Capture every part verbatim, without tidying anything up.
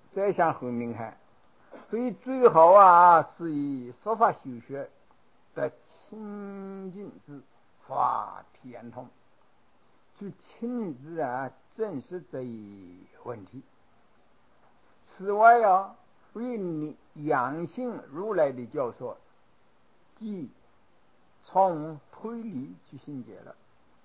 再向后面看，所以最好啊是以说法修学的清净之法体验通，去亲自啊证实这一问题。此外啊，为你养性如来的教说，即从推理去信解了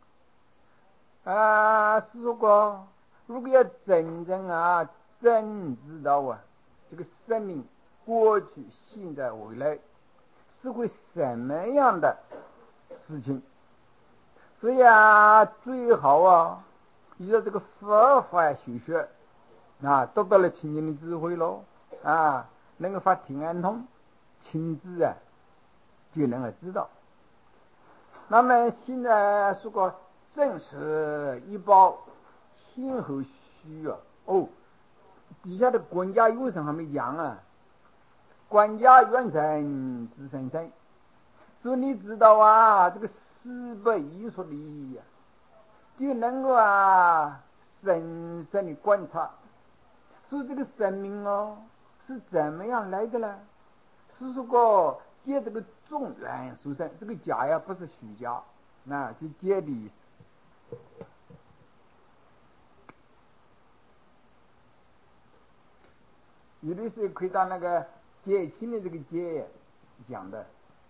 啊。如果如果要真正啊真知道啊这个生命过去现在未来是会什么样的事情，所以啊最好啊依照这个佛法修学啊，得到了清净的智慧咯啊，能够发体安通，亲自啊就能够知道。那么现在如果正是一报先后虚啊，哦，底下的官家有什么还没讲啊？官家元神自生生，所以你知道啊，这个四百艺术的意义啊，就能够啊深深的观察。所以这个生命哦是怎么样来的呢？是说过借这个众缘殊胜，这个假呀不是虚假，那就借的意思。有的时候可以当那个借亲的这个借讲的。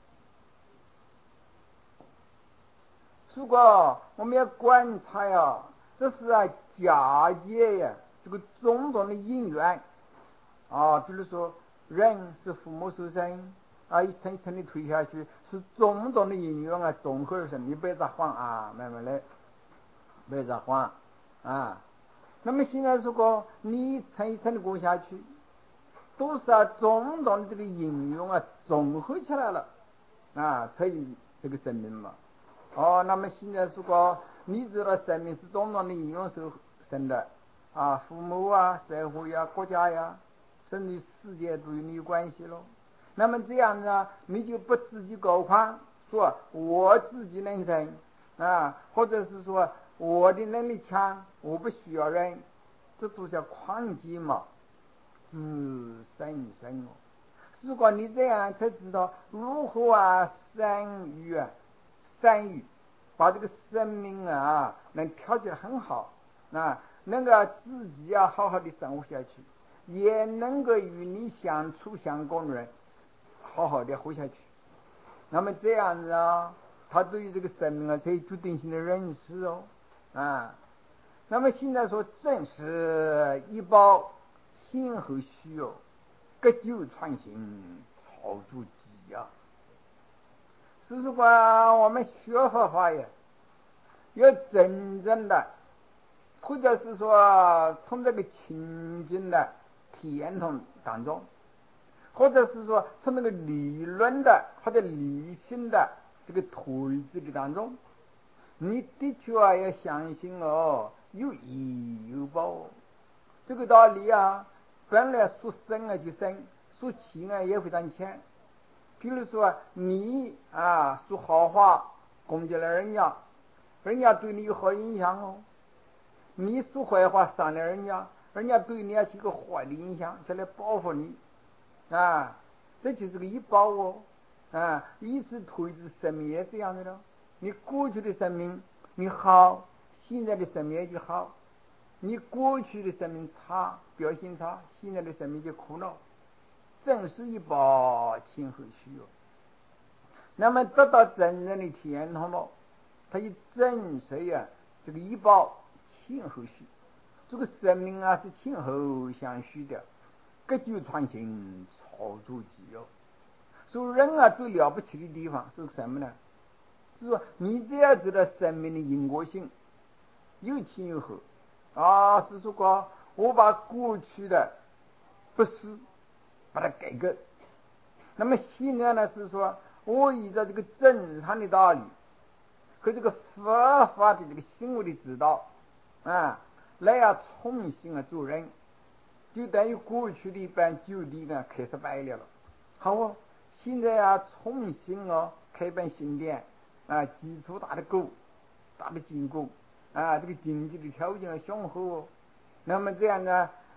如果我们要观察呀，这是啊假借呀这个种种的因缘啊，比如说人是父母所生啊，一层一层的推下去，是种种的因缘啊综合而成。你别杂慌啊，慢慢来，别杂慌啊。那么现在如果你一层一层的过下去，都是啊种种的这个因缘啊综合起来了啊，才有这个生命嘛。哦，那么现在如果你知道生命是种种的因缘所生的啊，父母啊、社会啊、国家呀，甚至世界都与你有关系咯。那么这样呢，你就不自己高夸，说我自己能生啊，或者是说我的能力强，我不需要人，这都叫狂激嘛，自生生哦。如果你这样才知道如何啊生育啊生育，把这个生命啊能调节很好啊，能够自己啊好好的生活下去，也能够与你相处相共的人好好的活下去。那么这样子啊，他对于这个生命啊才有决定性的认识哦啊。那么现在说正是一报先后虚哦，各就创新，草筑基啊。是说我们学佛法呀，要真正的，或者是说从这个情境的体验中当中，或者是说从那个理论的或者理性的这个推知的当中，你的确啊要相信哦，有因有报哦，这个道理啊，本来说深啊就深，说浅啊也非常浅。比如说你啊说好话攻击了人家，人家对你有好影响哦；你说坏话伤了人家，人家对你也是一个坏的影响，就来报复你啊，这就是个一报哦啊。以此推知生命也这样的了。你过去的生命你好，现在的生命也就好；你过去的生命差，表现差，现在的生命就苦恼。正是一报先后虚哦。那么得到真正的体验通了，他就证实呀这个一报先后虚，这个生命啊是前后相续的，各就创新，草筑基哦。所以人啊最了不起的地方是什么呢？就是说你只要知道生命的因果性，有前有后啊，是说我把过去的不是把它改革，那么现在呢是说我依照这个正常的道理和这个佛法的这个行为的指导啊，来要重新啊做人，就等于过去的一般旧的呢开始败了了。好哦，现在啊重新哦开办新店啊，基础打得够，打得坚固啊，这个经济的条件要雄厚哦。那么这样呢，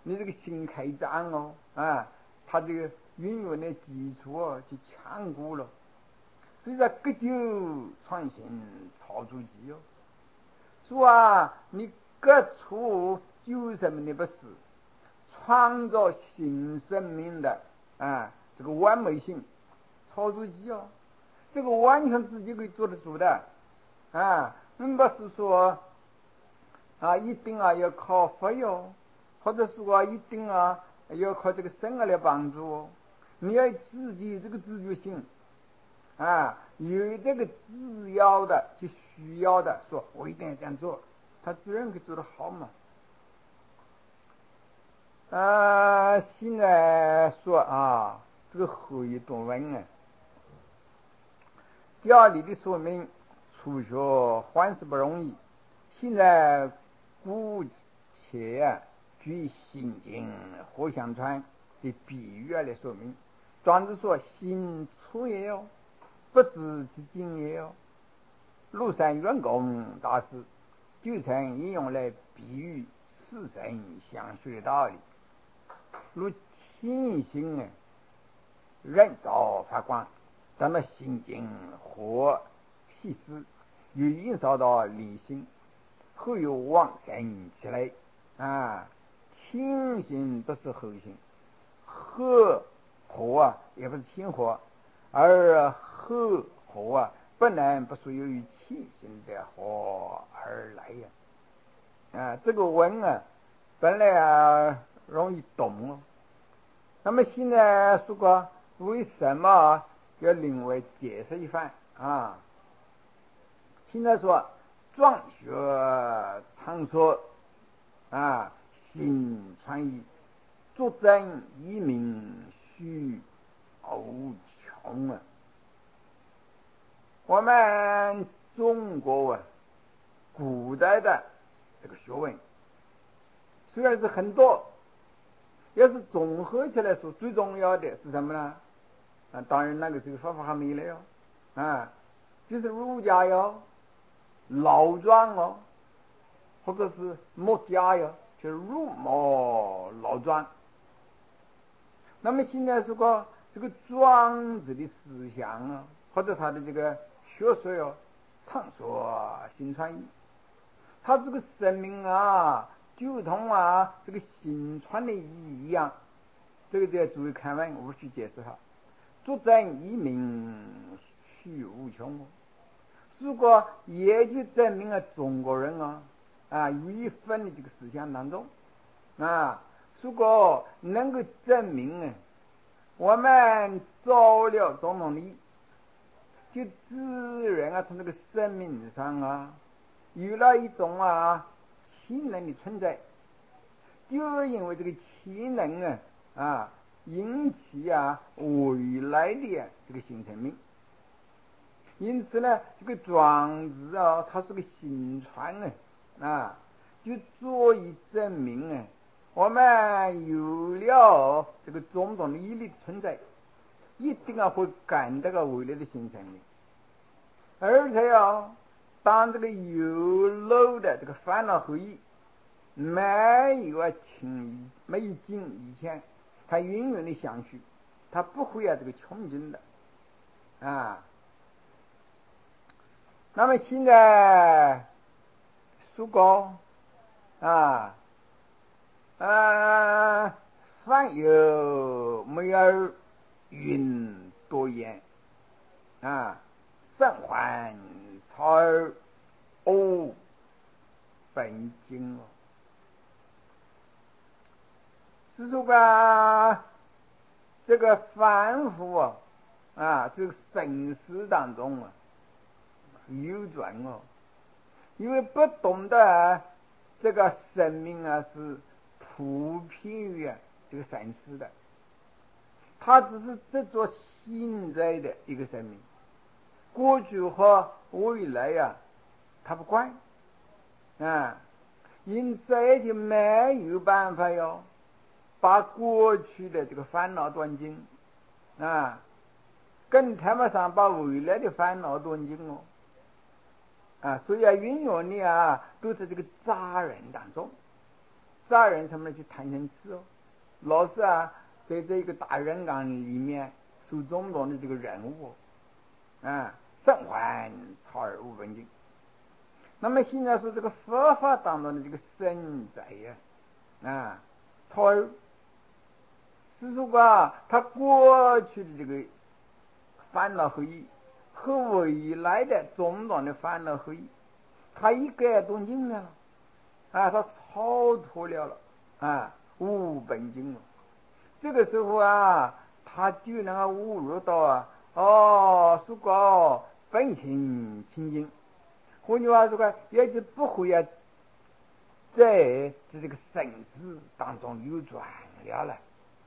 你这个心开张哦，啊，他这个运用的基础哦就强固了。所以说割酒创新操作机哦，说啊，你割出酒生命的不是创造新生命的啊，这个完美性操作机哦，这个完全自己可以做得出的啊，并不是说啊一定啊要靠费哦，或者说啊一定啊要靠这个生活来帮助哦，你要自己这个自觉性啊，有这个自要的就需要的，说我一定要这样做，他自然可以做得好嘛。啊，现在说啊，这个后一段文啊，家里的说明，初学还是不容易。现在姑且啊，举心经互相传的比喻来说明。庄子说：“心出也哟，不知其经也哟。”庐山元公大师就曾引用来比喻似神相许的道理。如清心啊，燃烧发光，等到心经或细思，又引烧到理性，后又旺盛起来啊。清心不是后心，和火啊也不是清火，而和火啊不能不是由于气心的火而来呀。啊，这个文啊本来啊容易懂哦，那么现在说过为什么要另外解释一番啊？现在说壮学长说啊，心传意，作证一名虚无穷啊。我们中国啊古代的这个学问虽然是很多，要是综合起来说，最重要的是什么呢？啊，当然那个这个说法还没来哟，啊，就是儒家哟、老庄哦，或者是墨家哟，就是儒墨老庄。那么现在说个这个庄子的思想啊，或者他的这个学说哟，畅说新传意，他这个生命啊，就同啊这个新传的意一样。这个在注意看完，我去解释它。作证一名虚无穷，如果也就证明了中国人啊啊有一份的这个思想当中啊，如果能够证明啊，我们找了总统理，就自然啊从这个生命上啊有了一种啊气能的存在，就因为这个气能啊啊引起啊未来的这个新生命。因此呢，这个庄子啊，它是个新传啊，啊，就足以证明啊，我们有了这个种种的毅力的存在，一定啊会感到个未来的新生命。而且啊，当这个有漏的这个烦恼后意没有啊情没有尽以前，它永远的相续，它不会啊这个穷尽的啊。那么现在说过啊啊，凡有美而云多言啊，甚还草而偶本经哦。是说吧，这个凡夫啊啊，这个生死当中啊流转哦，因为不懂得这个生命啊是普遍于这个生死的，它只是这座现在的一个生命，过去和未来呀、啊，他不管啊，因此就没有办法哟，把过去的这个烦恼断尽啊，更谈不上把未来的烦恼断尽哦。啊，所以啊，运用的啊，都在这个杂人当中。 杀人什么的去贪嗔痴哦，老是啊在这个大人缸里面受种种的这个人物啊，生还超而无本境。那么现在说这个佛法当中的这个神在呀啊，超而是说啊，他过去的这个烦恼和意和未来的种种的烦恼和意，他一概都明了啊，他超脱了了啊，无本经了。这个时候啊，他就能够悟入到啊，哦，说过本性清净。换句话说，也就不会啊，在这个生死当中流转了了。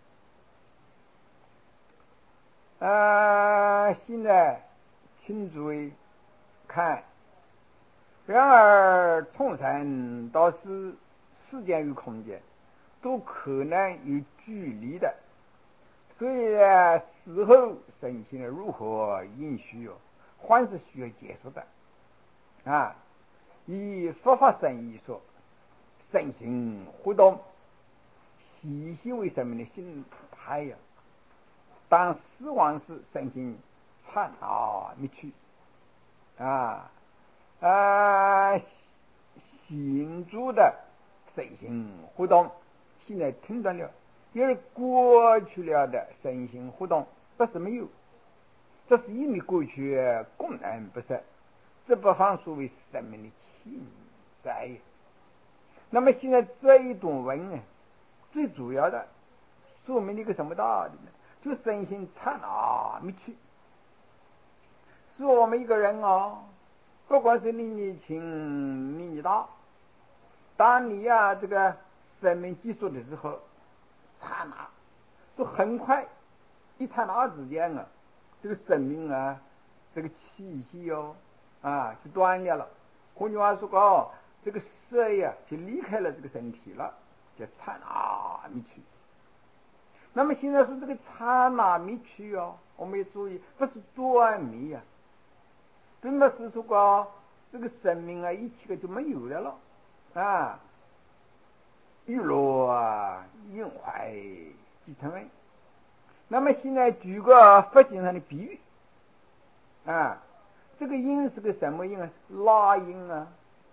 啊，现在请诸位看，然而从生到死，时间与空间都可能有距离的，所以死后身心如何允许哦，还是需要结束的啊。以佛法生意说，身心活动，细细为生命的心态呀。当死亡时，身心刹那灭去啊啊，心主的身心活动现在停断了，而过去了的身心活动不是没有，这是因为过去功能不实，这不妨所谓生命的潜在。那么现在这一段文呢，最主要的说明了一个什么道理呢？就身心刹那灭去。是我们一个人哦，不管是年纪轻年纪大，当你啊这个生命结束的时候，刹那是很快，一刹那之间啊，这个生命啊这个气息哦啊就断了了。换句话说哦，这个色呀就离开了这个身体了，叫刹那灭去。那么现在说这个刹那灭去哦，我们要注意，不是短灭呀，并不是说过这个生命啊一切个就没有了了啊，娱乐啊淫坏即成文。那么现在举个佛经上的比喻啊，这个淫是个什么淫啊？拉淫啊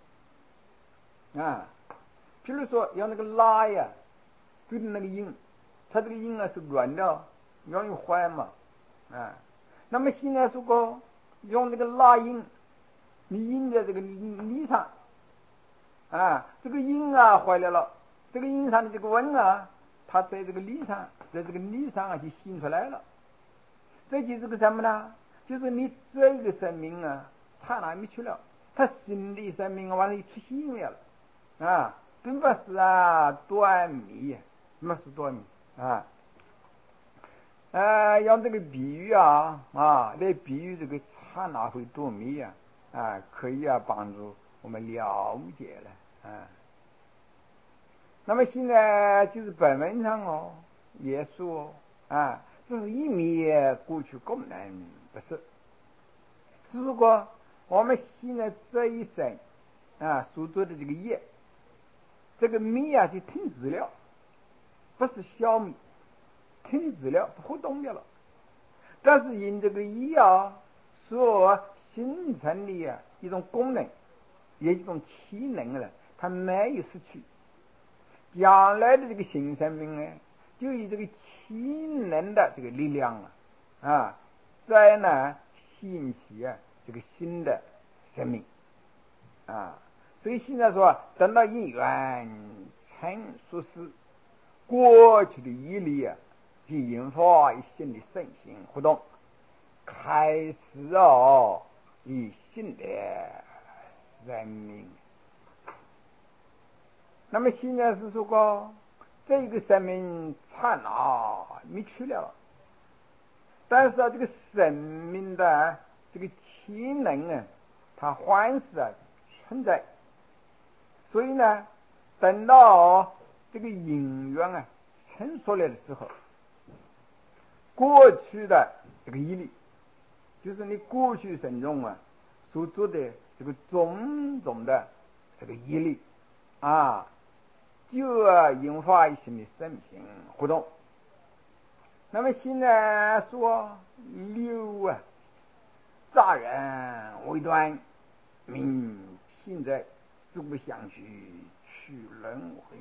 啊，比如说要那个拉呀，对的那个淫，它这个淫啊是软的，容易坏嘛啊。那么现在说过用那个拉淫，你淫在这个泥上啊，这个淫啊坏了了，这个淫上的这个温啊，它在这个泥上，在这个泥上啊就醒出来了。这就是个什么呢？就是你这一个生命啊，刹那灭去了，它新的生命啊往里出现了了啊，并不是啊短灭，没是短灭啊。呃，用这个比喻啊啊来比喻这个刹那会短灭啊啊，可以啊帮助我们了解了啊。那么现在就是本文上哦也说啊，这是一灭过去功能不是。如果我们现在这一生啊所做的这个业，这个灭啊就停止了，不是消灭，停止了，不活动掉了。但是因这个业啊所形成的啊一种功能，也一种气能了，它没有失去。将来的这个新生命呢，就以这个气能的这个力量啊啊，再呢兴起啊这个新的生命啊。所以现在说等到因缘成熟时，过去的业力啊就引发一新的身心活动，开始哦以新的生命。那么现在是说过这个生命刹那灭去了，但是啊这个生命的这个气能啊它还是啊存在。所以呢等到这个因缘啊成熟了的时候，过去的这个业力，就是你过去生中啊所做的这个种种的这个业力啊， 就引发一些的生命活动。那么现在说六啊，杀人为端，命现在四不相续，去轮回。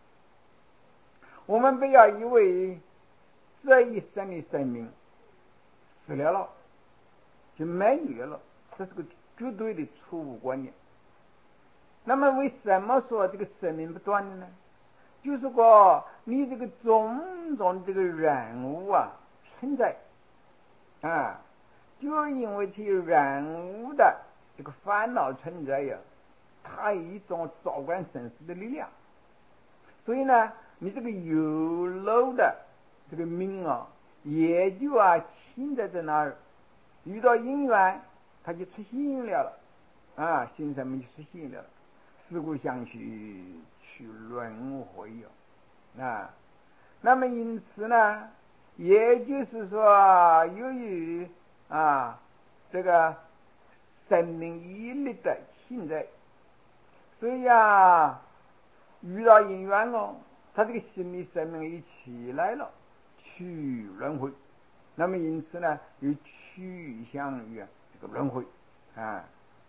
我们不要以为这一生的生命死了了就没有了，这是个绝对的错误观念。那么为什么说这个生命不断的呢？就是说你这个种种这个人物啊存在啊，就因为这些人物的这个烦恼存在呀，它有一种照观生死的力量。所以呢，你这个有漏的这个命啊，也就啊亲在在那儿，遇到因缘，它就出现了了啊，心生命就出现了，事故相续，去轮回哟啊。那么因此呢，也就是说，由于啊这个生命毅力的现在，所以啊遇到因缘哦，他这个心理生命一起来了，去轮回。那么因此呢，又趋向于这个轮回啊。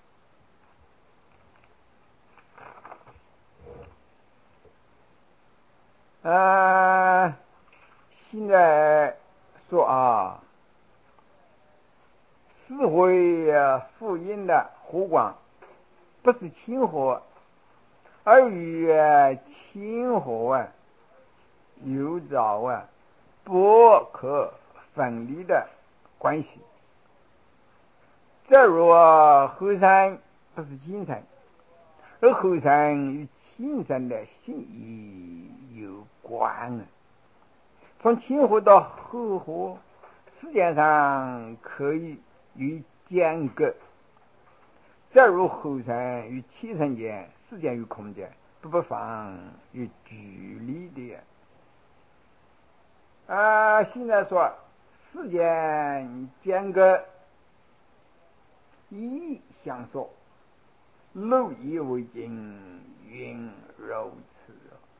呃，现在说啊，智慧福音的火光不是氢火，而与氢火啊有着啊不可分离的关系。正如后山不是青山，而后山与青山的性意有关啊。从青火到后火，时间上可以与间隔，正如后山与青山间时间与空间不不妨有距离的啊。现在说时间间隔一相说，漏以为镜，云如此。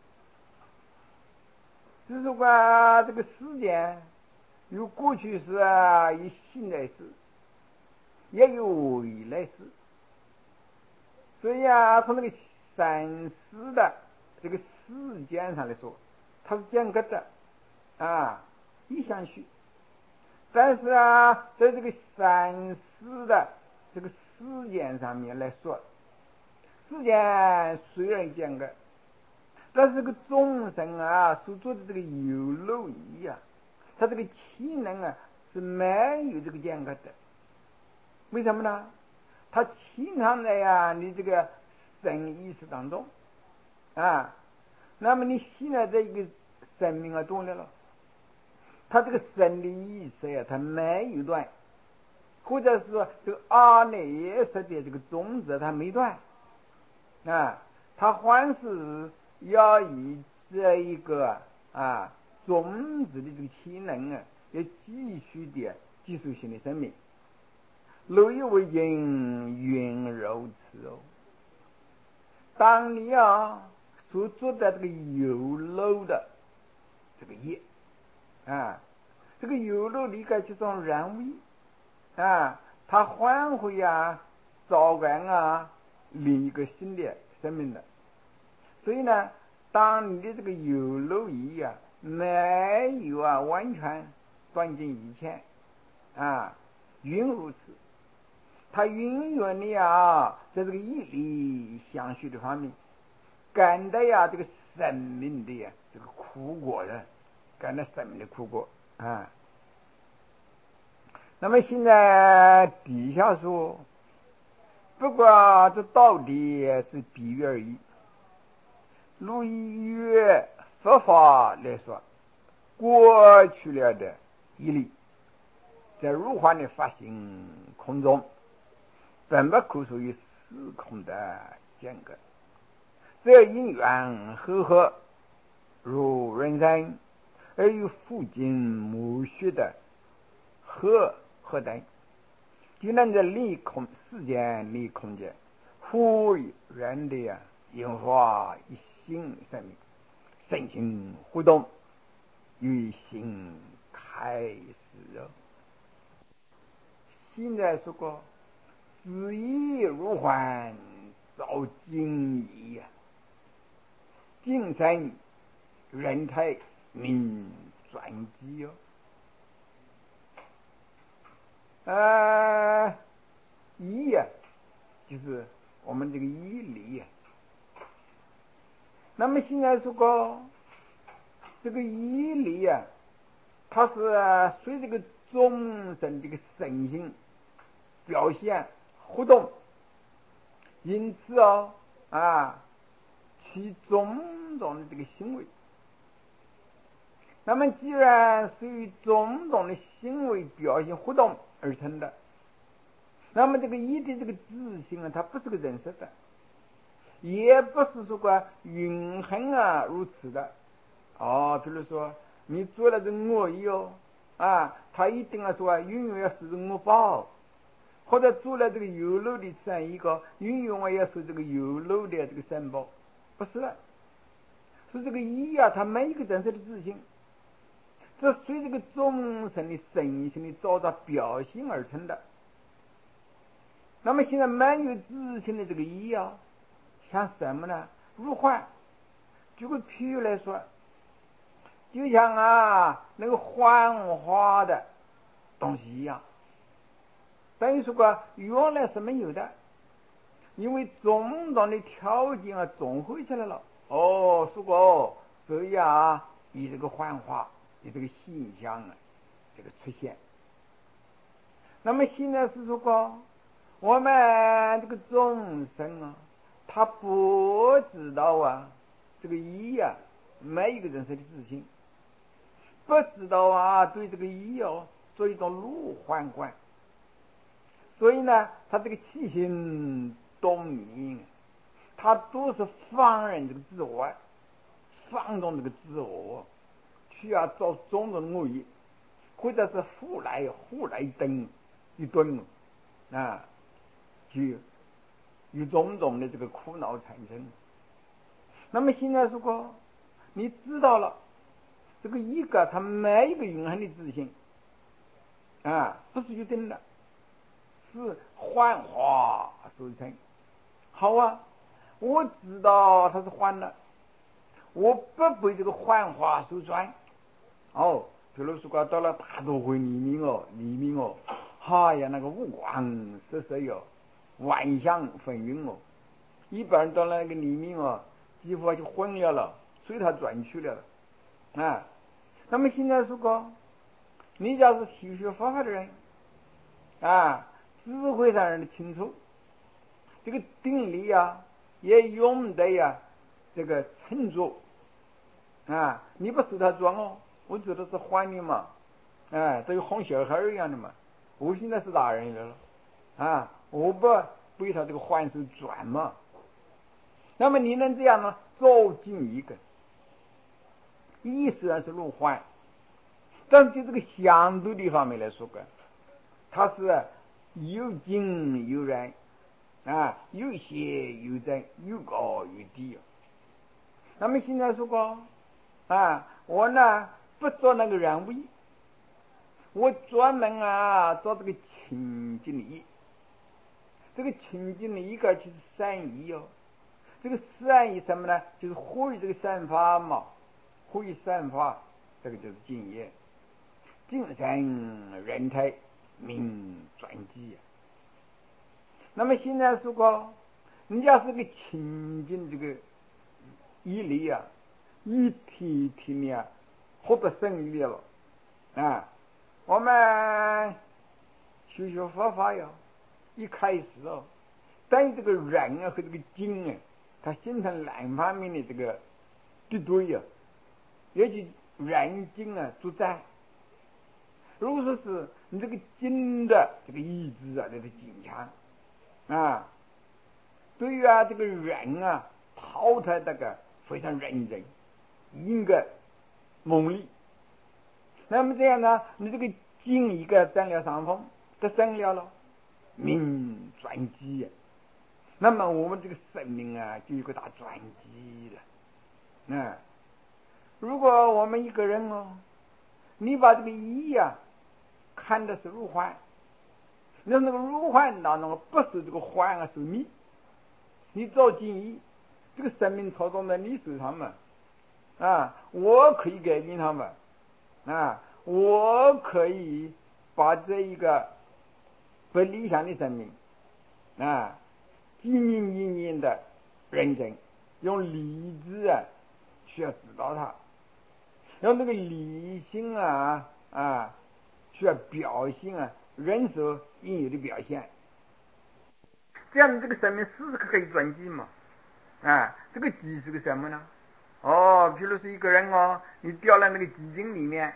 就是说这个时间有过去式啊，有现在时，也有未来时。所以啊，从这个生死的这个时间上来说，它是间隔的啊，一相续。但是啊，在这个生死的这个时间上面来说，时间虽然间隔，但是这个众生啊所做的这个有漏义啊，他这个气能啊是没有这个间隔的。为什么呢？他经常在呀你这个生意识当中啊，那么你现在这个生命啊断了了，他这个生理意识呀，他没有断，或者是说这个阿赖耶识的这个种子它没断啊，他还是要以这一个啊种子的这个气能啊，要继续的技术性的生命。漏以为镜，云如此哦。当你啊所做的这个有漏的这个业啊，这个有漏离开这种人为啊，它还会啊早晚啊另一个新的生命的。所以呢，当你的这个有漏业啊没有啊完全断尽以前啊，云如此。他永远的呀，在这个义理相续的方面，感到呀这个生命的呀这个苦果的，感到生命的苦果啊。那么现在底下说，不过这到底是比喻而已。如以佛法来说，过去了的义理，在如幻的发行空中，本不可属于时空的间隔，这因缘和合，如人生，而有附近母血的和合等，就能在离空时间离空间，忽于人的呀引发一新生命，身心互动，与心开始。现在说过，子以如幻，照金衣呀，精神人态名传记哦。呃，义呀，就是我们这个义理呀。那么现在说过，这个义理呀，它是随这个众生这个身心表现互动，因此哦啊，其种种的这个行为。那么既然是与种种的行为表现互动而成的，那么这个义的这个自性啊，它不是个人设的，也不是说过永恒啊如此的哦。比如说你做了这恶意哦啊，他一定要说永远要受这恶报，或者做了这个有漏的善一个永远要受这个有漏的这个善报，不是的，是这个义啊，它没一个真实的自性，这随这个众生的身心的造作表现而成的。那么现在没有自性的这个义啊，像什么呢？如幻。举个譬如来说，就像啊那个幻化的东西一样，等于说过原来是没有的，因为种种的条件啊综合起来了。哦，说过哦，这样啊，以这个幻化，以这个现象啊，这个出现。那么现在是说过，我们这个众生啊，他不知道啊，这个义啊，没一个人生的自信，不知道啊，对这个义哦，做一种路幻观，所以呢，他这个起心动念，他都是放任这个自我，放纵这个自我，去啊做种种的恶意，或者是胡来胡来等一顿啊，就有种种的这个苦恼产生。那么现在如果你知道了这个一个它没一个永恒的自信啊，不是一定的，是幻化所成。好啊，我知道它是幻的，我不被这个幻化所转。哦，比如说到了大都会黎明哦，黎明哦，哎呀，那个五光十色哟，万象纷纭哦，一般人到那个黎明哦，几乎就昏了了，随他转去了啊。那么现在说过，你要是修学佛法的人啊，智慧上人的清楚，这个定力啊，也用得呀，这个沉着啊，你不受他装哦，我觉得是幻的嘛，哎，都有哄小孩一样的嘛。我现在是大人了啊，我不被他这个幻手转嘛。那么你能这样呢？走进一个意虽然是入幻，但是就这个相对的方面来说个，它是有静有然啊，有斜有正，有高有低。那么现在说过啊，我呢不做那个人为，我专门啊做这个清净的义。这个清净的一个就是善意哦，这个善意什么呢？就是呼吁这个善法嘛，呼吁善法，这个就是敬业，精神人态名传记。那么现在说过，你要是个清净这个义理啊，一体一体呢，获得胜利了啊！我们修学佛法呀，一开始哦，等于这个人啊和这个经啊，它形成两方面的这个敌对啊，也就人经啊作战。如果说是你这个经的这个意志啊，这个坚强啊，对于啊这个人啊淘汰这个非常认真，应该猛力。那么这样呢，你这个经一个占了上风，得胜了了，名传记。 那么我们这个生命啊，就有个大转机了。啊，如果我们一个人哦，你把这个一呀、啊、看的是如幻，那那个如幻当中不是这个幻啊，是你，你照进一，这个生命操纵在你手上嘛。啊，我可以改变他们，啊，我可以把这一个不理想的生命，啊，经营经营的认真，用理智啊去要指导他，用那个理性啊啊去要表现啊人所应有的表现，这样的这个生命时时刻可以转机嘛。啊，这个机是个什么呢？哦，比如说一个人哦，你掉在那个寂静里面，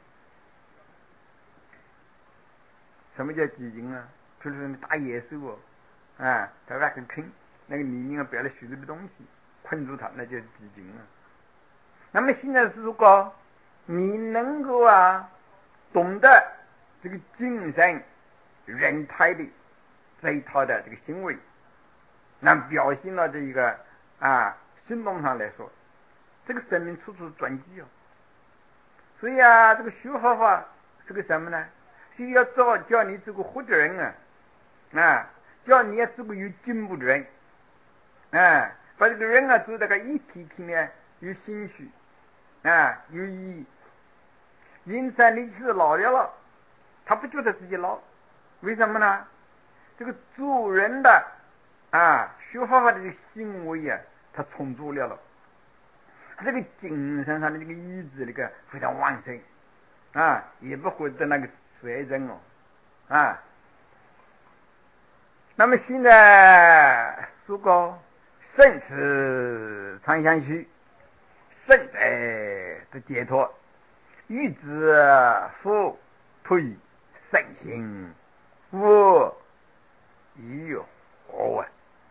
什么叫寂静啊？比如说你打野兽哦，啊，他那个坑，那个里面摆了许多的东西，困住他，那就是寂静啊。那么现在是如果你能够啊，懂得这个精神人态的这一套的这个行为，那表现到这一个啊行动上来说，这个生命处处转机哦。所以啊，这个学佛法是个什么呢？是要教叫你这个活的人啊，啊，叫你这个有进步的人，啊，把这个人啊做这个一体体呢，有兴趣，啊，有意义。因此你是老掉了，他不觉得自己老，为什么呢？这个做人的啊，学佛法的这个行为啊，他充足了了。这个精神上的这个意志那个非常旺盛啊，也不会得那个衰症哦啊。那么现在说过生死常相续，生者的解脱，欲知夫推圣行无与何问？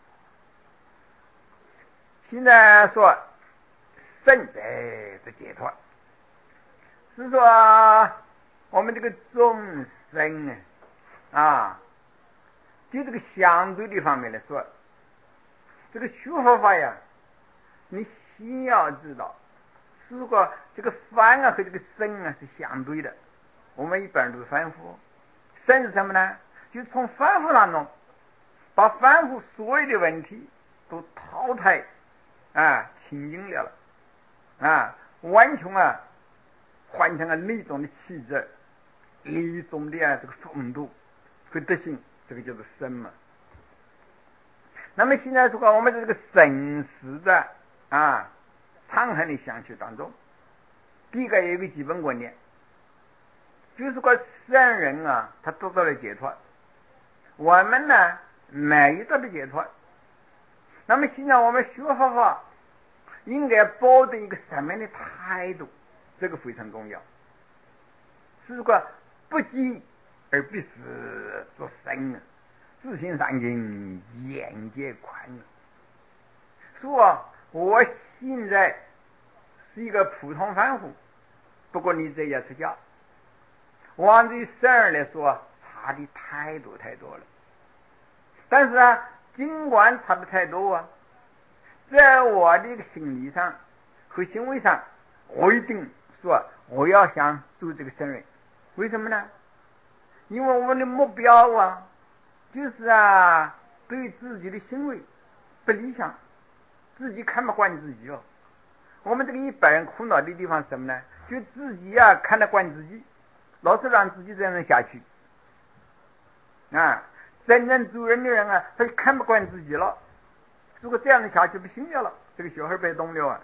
现在说圣者的解脱，是说我们这个众生啊，就这个相对的方面来说，这个学佛法呀，你先要知道，如果这个凡啊和这个生啊是相对的，我们一般人都是凡夫，生是什么呢？就从凡夫当中把凡夫所有的问题都淘汰啊清净了了啊，完全啊换成了那种的气质，一种的啊这个风度和德行，这个叫做生嘛。那么现在说我们这个生死的啊长恒的相续当中，第一个有一个基本观念，就是说圣人啊他得到了解脱，我们呢没有得到解脱。那么现在我们学佛法应该抱着一个什么样的态度，这个非常重要。是个不积而必死作生啊，自信上进，眼界宽啊。说我现在是一个普通凡夫，不过你这也出家，往这生人来说差的太多太多了。但是啊，尽管差的太多啊，在我的心理上和行为上，我一定说我要想做这个圣人。为什么呢？因为我们的目标啊，就是啊，对自己的行为不理想，自己看不惯自己哦。我们这个一般人苦恼的地方是什么呢？就自己啊看得惯自己，老是让自己这样下去啊。真正做人的人啊，他就看不惯自己了。如果这样的下去不行了，这个小孩被动了啊。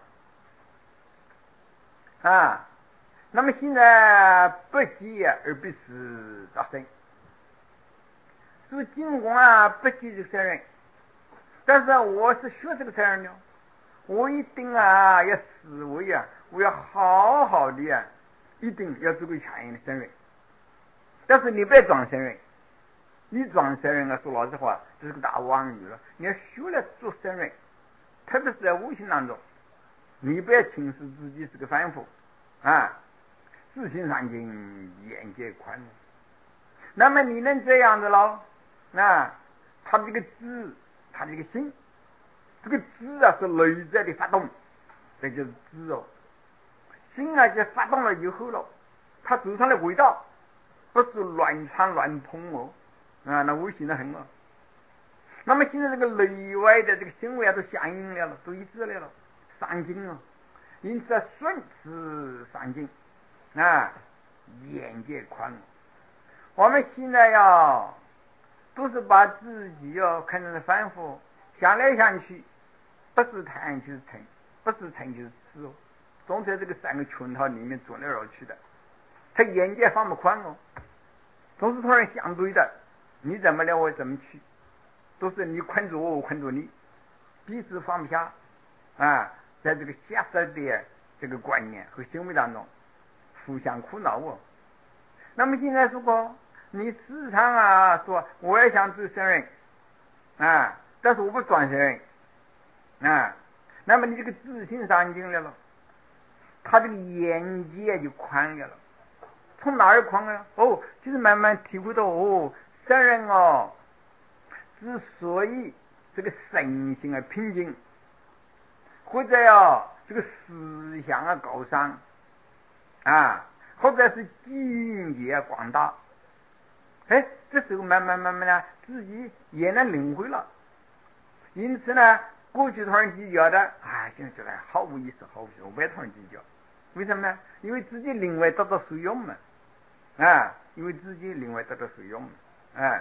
啊，那么现在不积而必死则生，所以尽管啊不积这个圣人，但是我是学这个圣人的，我一定啊要思维啊，我要好好的啊，一定要做个全人的圣人。但是你别装圣人，你装圣人啊，说老实话，这是个大妄语了。你要学了做圣人，特别是在无形当中，你不要轻视自己是个凡夫啊，自信上进，眼界宽。那么你能这样子喽？啊，他这个智， 他这个心，这个知啊是内在的发动，这就是知哦。心啊就发动了以后了，它走上的轨道不是乱窜乱碰哦，啊，那危险的很哦。那么现在这个内外的这个行为啊都相应了了，都一致了了，上进哦。因此啊，顺势上进啊，眼界宽哦。我们现在呀，都是把自己要看成是反复，想来想去，不是贪就是嗔，不是嗔就是痴哦，总在这个三个圈套里面转来绕去的，他眼界放不宽哦，总是突然相对的，你怎么了我怎么去，都是你困住我，我困住你，彼此放不下啊，在这个狭窄的这个观念和行为当中互相苦恼哦。那么现在如果你时常啊说我也想做圣人啊，但是我不转圣人啊，那么你这个自信上进来了，他这个眼界就宽了了。从哪儿宽啊？哦，就是慢慢体会到哦，圣人哦，之所以这个身心啊平静，或者呀这个思想啊高尚啊，或者是境界广大，哎，这时候慢慢慢慢呢，自己也能领会了。因此呢，过去同人计较的，啊，现在觉得毫无意思，毫无意思，我不要同人计较。为什么呢？因为自己领会得到受用嘛，啊，因为自己领会得到受用嘛，啊。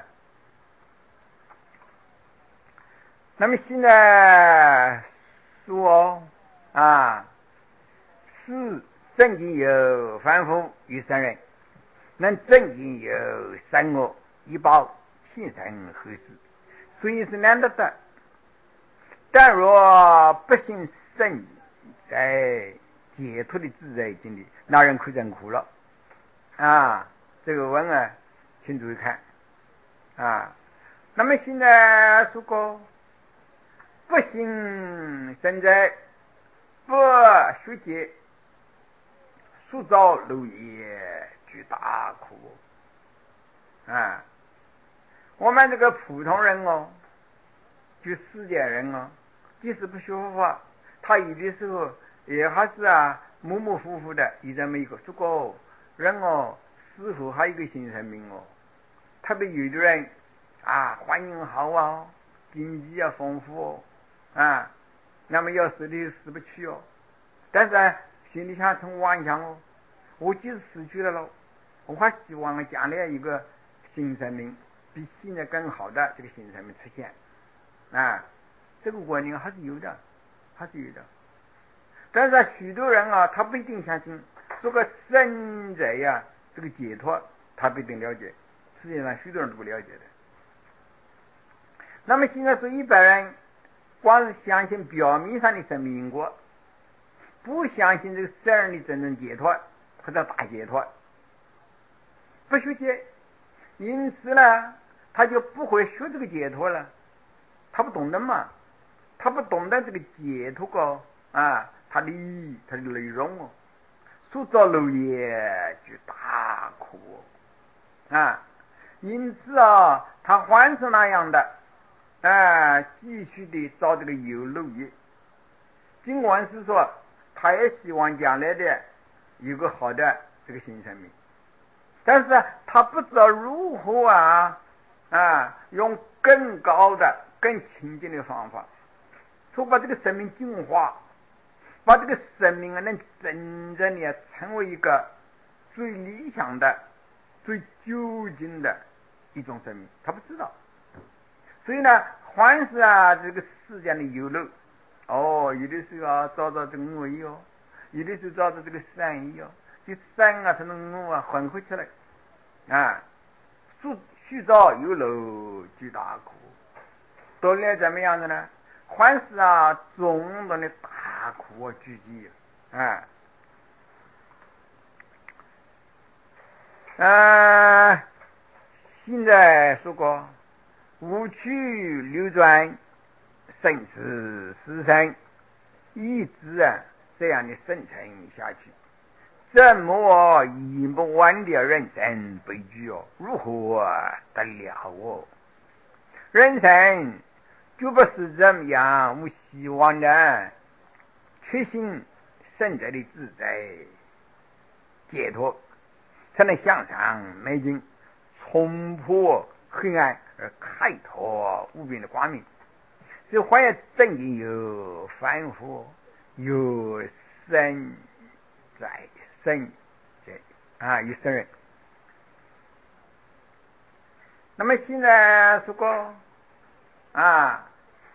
那么现在说啊，是正经有反复与圣人，能正经有善恶以报天生合适，所以是难得的。但若不信圣在解脱的自在经历，那人可真苦了啊！这个文啊，请注意看啊。那么现在如果不信圣在，不学解，塑造漏业具大苦啊！我们这个普通人哦，就世间人哦，即使不学佛法，他有的时候也还是啊模模糊糊的有这么一个。如果人哦死后还有一个新生命哦，特别有的人啊环境好啊，经济啊丰富哦啊，那么要死的死不去哦，但是啊心里想从妄想哦，我即使死去了咯，我还希望将来一个新生命比现在更好的这个新生命出现啊，这个观念还是有的，还是有的。但是、啊、许多人啊，他不一定相信这个生者呀，这个解脱他不一定了解，实际上许多人都不了解的。那么现在说一般人光是相信表面上的生命因果，不相信这个生人的真正解脱或者大解脱，不学解，因此呢他就不会学这个解脱了，他不懂得嘛，他不懂得这个解脱个啊，他的意义，他的内容哦，塑造漏业就大苦哦啊，因此啊，他还是那样的啊，继续的造这个有漏业。尽管是说，他也希望将来的有个好的这个新生命，但是、啊、他不知道如何啊啊，用更高的、更亲近的方法，说把这个生命净化，把这个生命啊能真正的成为一个最理想的、最究竟的一种生命，他不知道。所以呢，凡是啊这个世间的有漏，哦，有的时候啊找到这个恶意哦，有的时候找到这个善意哦，就善啊才能恶啊混合起来啊，塑塑造有漏巨大苦，到底怎么样的呢？凡是啊种种的大苦啊聚集啊，呃，现在说过无趣流转，生死死生，一直啊这样的生存下去，怎么一不完的人生悲剧哦？如何得了哦？人生就不是怎么样无希望的，确信圣者的自在解脱，才能向上迈进，冲破黑暗而开拓无边的光明。所以还要正经有反复，有生在生在啊，有生人。那么现在说过啊，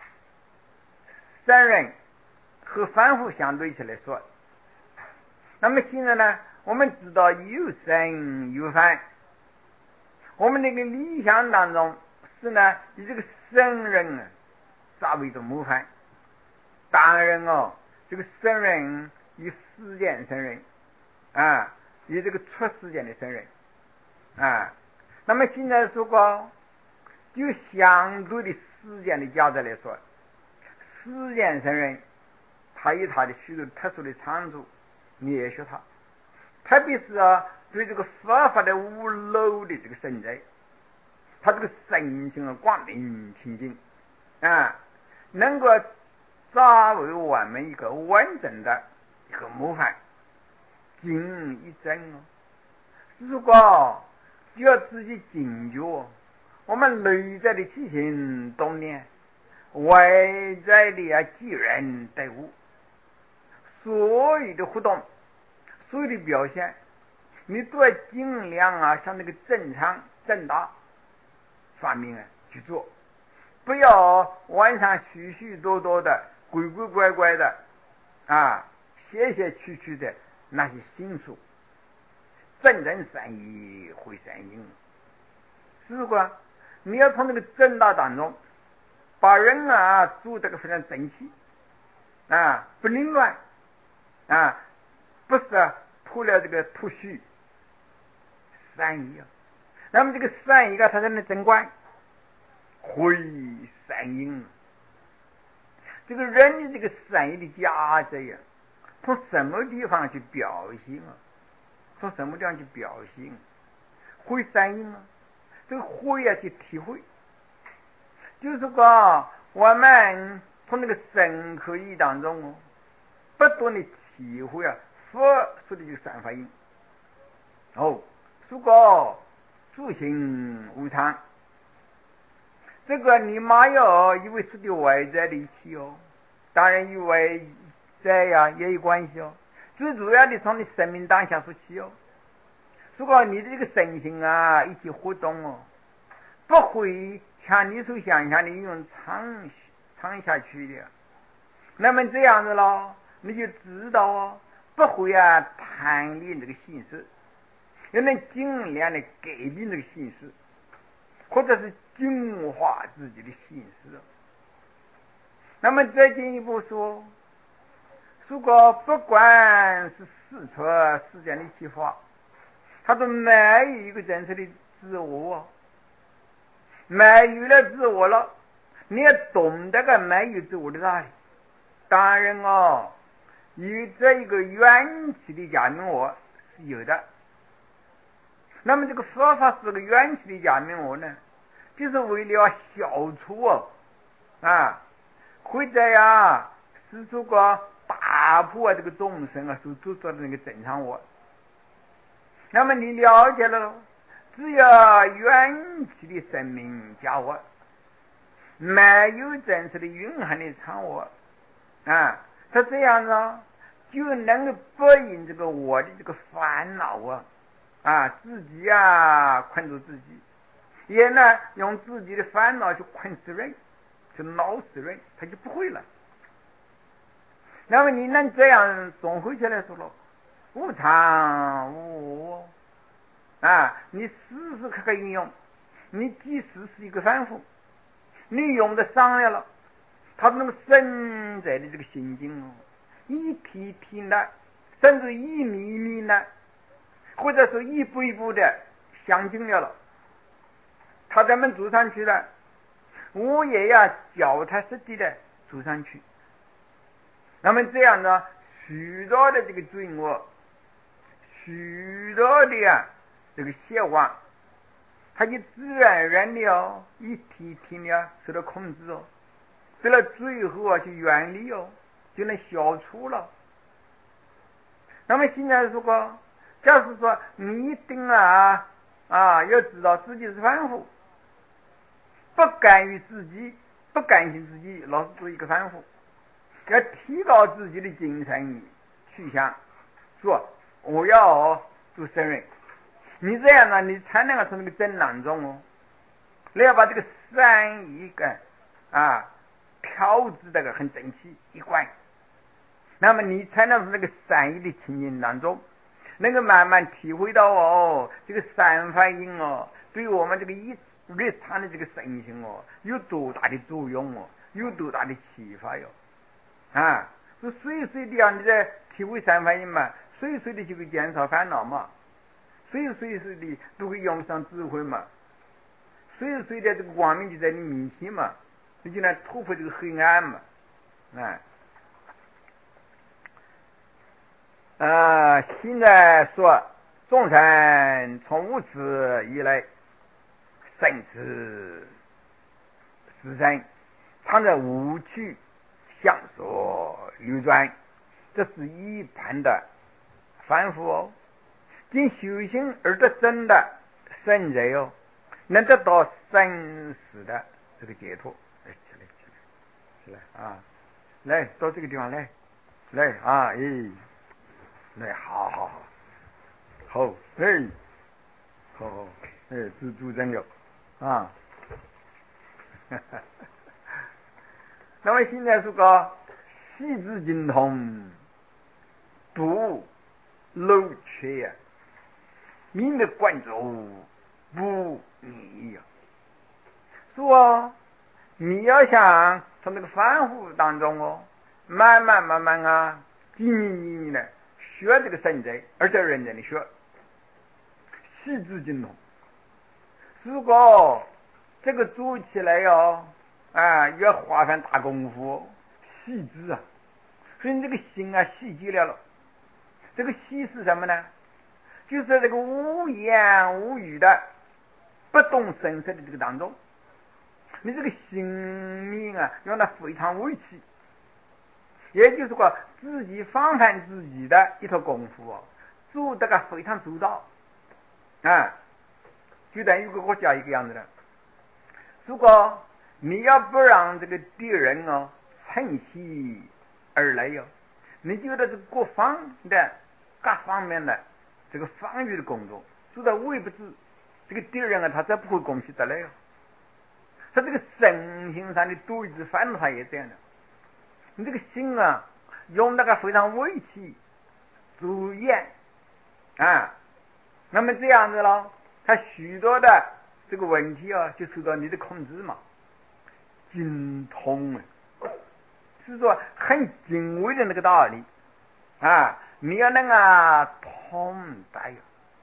生人和反复相对起来说，那么现在呢，我们知道有生有反，我们那个理想当中是呢，以这个生人啊作为一种模范。当然哦，这个生人以世间生人啊，以这个出世间的生人啊。那么现在说过，就相对的世间的价值来说，世间生人他有他的许多特殊的长处，你也学他，特别是啊，对这个佛法的无漏的这个存在，他这个神性的光明清净啊，能够作为我们一个完整的一个模范，精一真哦。如果就要自己警觉，我们内在的起心动念，外在的啊机缘待物，所有的活动，所有的表现，你都要尽量啊向那个正常正大方面啊去做，不要晚上许许多多的鬼鬼怪怪的啊邪邪曲曲的那些心术，真正善意会善应。如果你要从那个正道当中把人啊做这个非常整齐啊，不凌乱啊，不是啊吐了这个吐虚善意啊，那么这个善意啊，它才能正观会善应。这个人的这个善意的价值呀，从什么地方去表现啊？从什么地方去表现？会善应啊，这个会要去体会，就是说我们从那个深刻意当中哦，不断的体会啊佛说的这个善法印哦，如果诸行无常，这个你妈要以为是对外在的一切哦，当然与外在呀也有关系哦，最主要的从你生命当下说起哦。如果你的这个身心啊一起活动哦，不会像你所想象的用长长下去的，那么这样子咯，你就知道哦，不会啊贪恋这个心思，也能尽量的改变这个心思，或者是净化自己的心思。那么再进一步说，如果不管是四出世间的一切法，它都没有一个真实的自我，没有了自我了，你也懂得个没有自我的道理。当然哦，有这一个缘起的假名我是有的。那么这个佛法是个缘起的假名我呢，就是为了消除哦啊，或者呀是这个打破这个众生啊所做出的那个正常我。那么你了解了，只要缘起的生命加我，没有真实的蕴含的常我啊，他这样呢就能够不因这个我的这个烦恼啊啊自己啊困住自己，也呢用自己的烦恼去困死人，去恼死人，他就不会了。那么你能这样总回起来说了，无常无我啊，你时时刻刻运用，你即使是一个凡夫，你用的上来了，他那么深在的这个心境哦，一体体的，甚至一米米的，或者说一步一步的相近了了，他咱们走上去了，我也要脚踏实地的走上去。那么这样呢，许多的这个罪恶，许多的呀、啊、这个邪妄，它就自然而然的哦，一体体的受到控制哦。 到了最后啊，就远离哦，就能消除了。那么现在如果假使说你一定啊啊要知道自己是凡夫，不甘于自己，不甘心自己老是做一个凡夫，要提高自己的精神去向，说我要做圣人。你这样呢，你才能够从那个真当中哦，你要把这个善意感啊调制这个很整齐一贯，那么你才能从那个善意的情境当中，能够慢慢体会到哦，这个三反应哦，对我们这个一日常的这个身心哦，有多大的作用哦，有多大的启发哟！啊，是随随的啊，你在体会三反应嘛，随随的就会减少烦恼嘛，随随随的都会用上智慧嘛，随随的这个光明就在你面前嘛，你就能突破这个黑暗嘛，啊。呃，现在说众生从无始以来，生死死生，常在无趣相所流转，这是一般的凡夫哦。经修行而得真的圣人哦，能得到生死的这个解脱。哎，起来起来起来啊！来到这个地方来，来啊！咦。来，好好好，好，哎，好好，哎，主主真有啊，那么现在是个细致精通，不漏缺，明的关注不迷呀。说你要想从这个反复当中哦，慢慢慢慢啊，经营经营的。学这个圣者，而且认真的学，细致精通。如果这个做起来哟，啊，要花上大功夫，细致啊，所以你这个心啊，细极了了。这个细是什么呢？就是在这个无言无语的、不动声色的这个当中，你这个心命啊，让它非常微细。也就是说，自己防范自己的一套功夫哦，做得个非常周到啊，就等于个国家一个样子的。如果你要不让这个敌人哦趁机而来哟，你就在这个各方的各方面的这个防御的工作做到微不至，这个敌人啊，他才不会攻击得来哟。他这个身心上的对峙反他也这样的。你这个心啊，用那个非常微细、主严啊，那么这样子咯，他许多的这个问题啊，就受到你的控制嘛。精通啊，是说很精微的那个道理啊，你要能啊通达哟。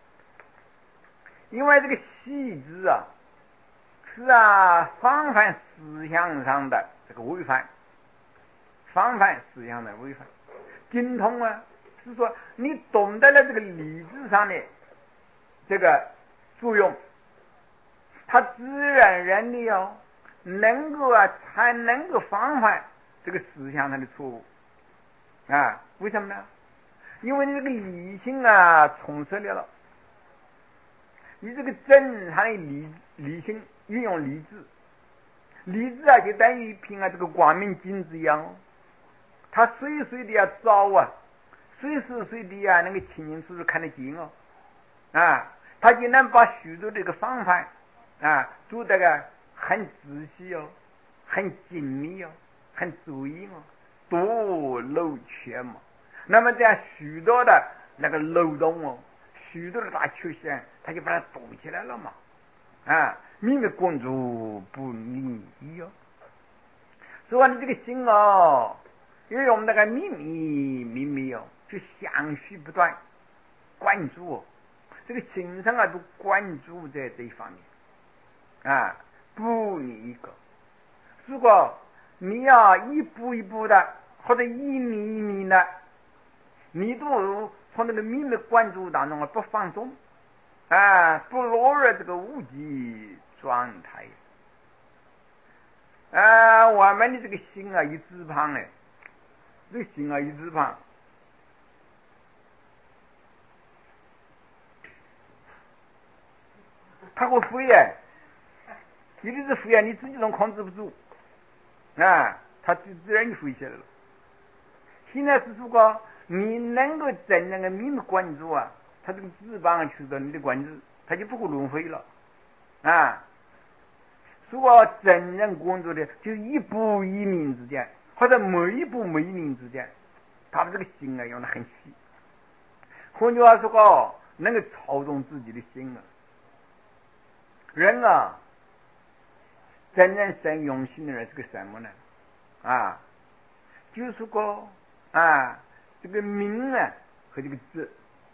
因为这个细致啊，是啊防范思想上的这个违反。防范思想的违反，精通啊，是说你懂得了这个理智上的这个作用，它自然人的哦，能够啊，才能够防范这个思想上的错误啊？为什么呢？因为你这个理性啊充实了了，你这个正常的理理性运用理智，理智啊就等于一瓶啊这个光明镜子一样哦。他随随的要照啊，随时随地啊，能够清清楚楚看得见哦，啊，他就能把许多这个防范啊做得个很仔细哦，很精密哦，很注意哦，多漏缺嘛。那么这样许多的那个漏洞哦，许多的大缺陷，他就把它堵起来了嘛，啊，明的关注不离哦。所以你这个心哦。因为我们那个秘密秘密哦，就相续不断关注哦，这个心上啊都关注在这一方面啊，不你一个。如果你要一步一步的或者一米一米的，你都从那个秘密关注当中啊不放松啊，不落入这个无极状态。 啊，我们的这个心啊，一字旁哎，这个心啊，一字旁，它会飞哎，有的是飞啊，你自己都控制不住啊，它自自然就飞起来了。现在是如果你能够真正的命关注啊，它这个翅膀去到你的关注，它就不会乱飞了啊。如果真正关注的，就一步一鸣之间，或者每一步每一鸣之间，他们这个心啊用的很细。换句话说，能够操纵自己的心啊。人啊，真正生用心的人是个什么呢？啊，就是个啊，这个命啊和这个字，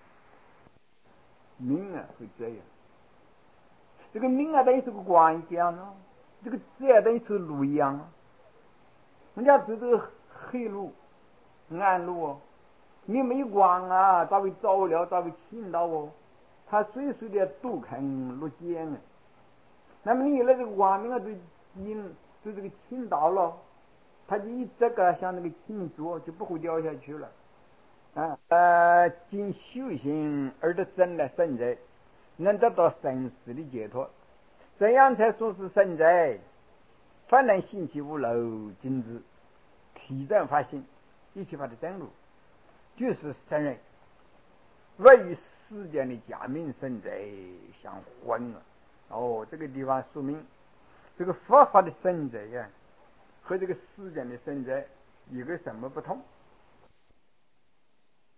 命啊会这样。这个命啊等于是个光一样啊，这个字啊等于是路一样啊。人家走这个黑路、暗路哦，你没有光啊，咋会着了？咋会听到哦？他随随的都肯路见啊。那么你有了这个光明啊，对金对这个倾倒了，他就一这个像那个倾注，就不会掉下去了。啊，呃，经修行而得真的圣者，能得到生死的解脱，这样才说是圣者。凡能信其无漏精知，体证发心，一切法的真如，就是圣人。若与世间的假名圣者相混了。哦，这个地方说明这个佛法的圣者呀，和这个世间的圣者有个什么不同？